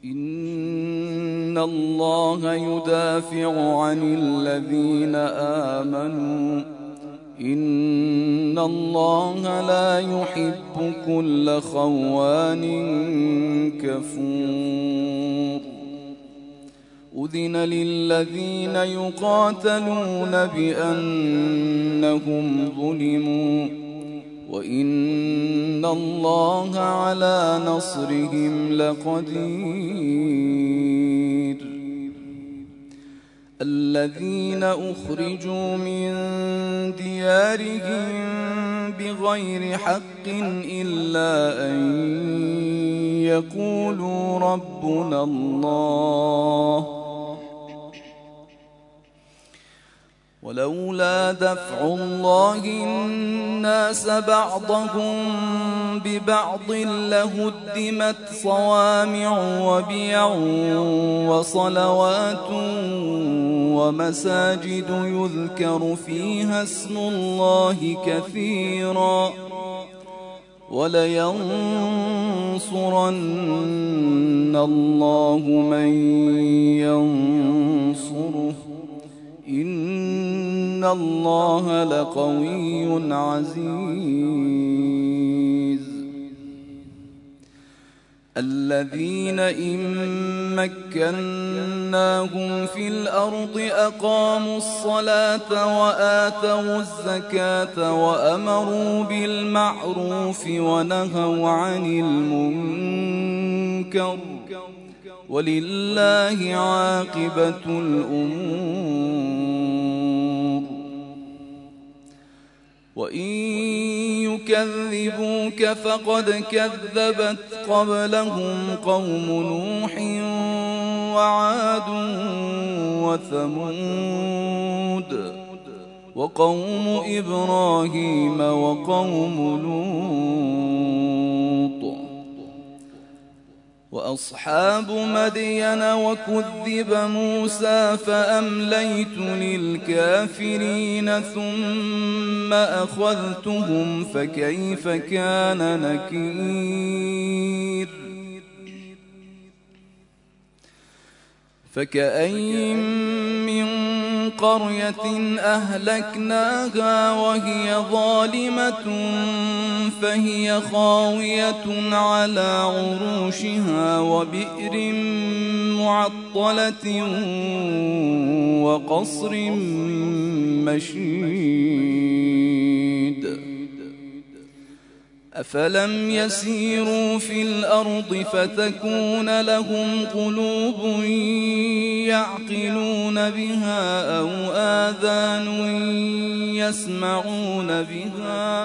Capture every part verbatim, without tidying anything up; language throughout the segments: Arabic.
إن الله يدافع عن الذين آمنوا إن الله لا يحب كل خوان كفور أذن للذين يقاتلون بأنهم ظلموا وإن الله على نصرهم لقدير الذين أخرجوا من ديارهم بغير حق إلا أن يقولوا ربنا الله ولولا دفع الله الناس بعضهم ببعض لهدمت صوامع وبيع وصلوات ومساجد يذكر فيها اسم الله كثيرا ولينصرن الله من ينصره إن الله لقوي عزيز الذين إن مكناهم في الأرض أقاموا الصلاة وآتوا الزكاة وأمروا بالمعروف ونهوا عن المنكر ولله عاقبة الأمور وإن يكذبوك فقد كذبت قبلهم قوم نوح وعاد وثمود وقوم إبراهيم وقوم لوط وأصحاب مدين وكذب موسى فأمليت للكافرين ثم أخذتهم فكيف كان نكير فكأين من قرية أهلكناها وهي ظالمة فهي خاوية على عروشها وبئر معطلة وقصر مشيد أفلم يسيروا في الأرض فتكون لهم قلوب يعقلون بها أو آذان يسمعون بها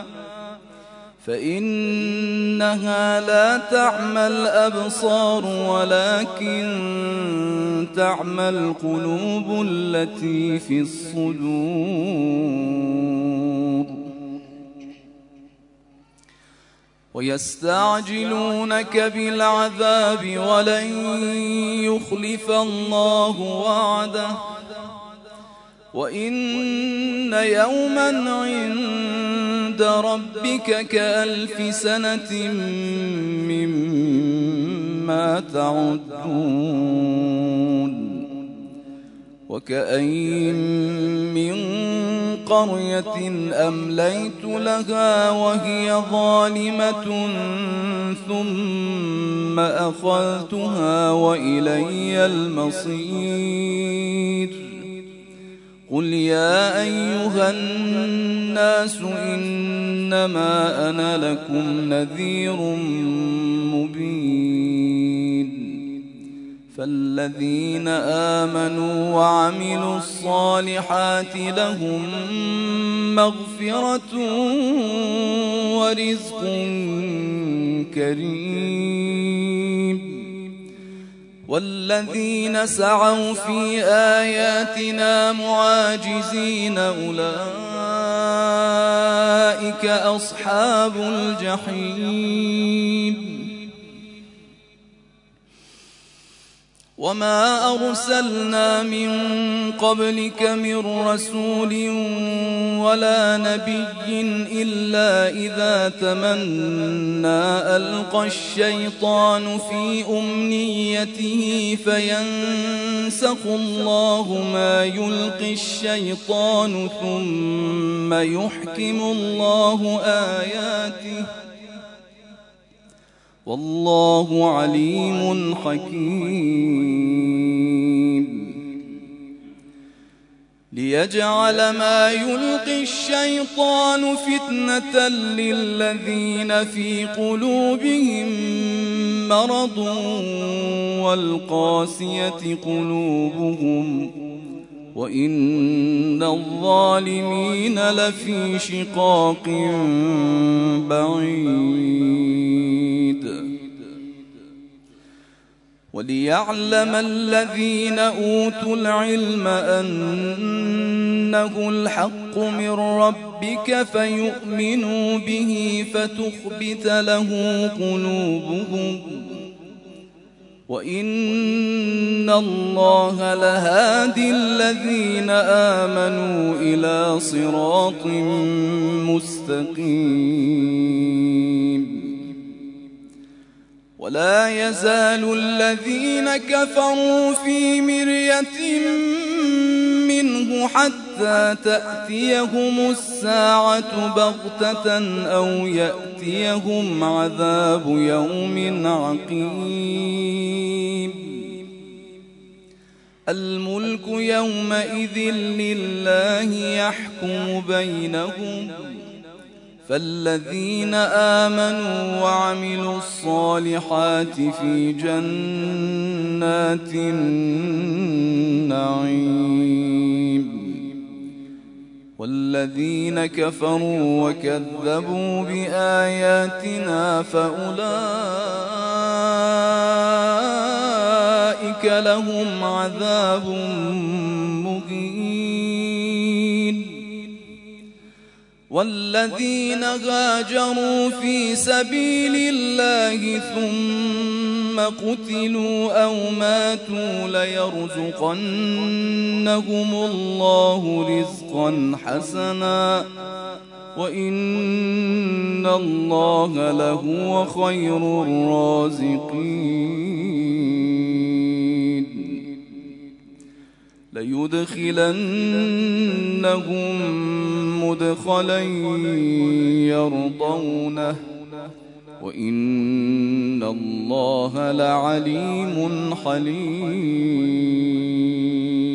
فإنها لا تعمى الأبصار ولكن تعمى القلوب التي في الصدور ويستعجلونك بالعذاب ولن يخلف الله وعده وإن يوما عند ربك كألف سنة مما تعدون وكأين من قرية أمليت لها وهي ظالمة ثم أخذتها وإلي المصير قل يا أيها الناس إنما أنا لكم نذير مبين فالذين آمنوا وعملوا الصالحات لهم مغفرة ورزق كريم والذين سعوا في آياتنا معاجزين أولئك أصحاب الجحيم وما أرسلنا من قبلك من رسول ولا نبي إلا إذا تمنى ألقى الشيطان في أمنيته فينسخ الله ما يلقي الشيطان ثم يحكم الله آياته والله عليم حكيم. ليجعل ما يلقي الشيطان فتنة للذين في قلوبهم مرض والقاسية قلوبهم وإن الظالمين لفي شقاق بعيد. وليعلم الذين أوتوا العلم أنه الحق من ربك فيؤمنوا به فتخبت له قلوبهم وإن الله لهادي الذين آمنوا إلى صراط مستقيم. ولا يزال الذين كفروا في مرية منه حتى تأتيهم الساعة بغتة أو يأتيهم عذاب يوم عقيم. الملك يومئذ لله يحكم بينهم فالذين آمنوا وعملوا الصالحات في جنات النعيم والذين كفروا وكذبوا بآياتنا فأولئك لهم عذاب مهين. والذين هاجروا في سبيل الله ثم قتلوا أو ماتوا ليرزقنهم الله رزقا حسنا وإن الله لهو خير الرازقين. ليدخلنهم مدخلا يرضونه وإن الله لعليم حليم.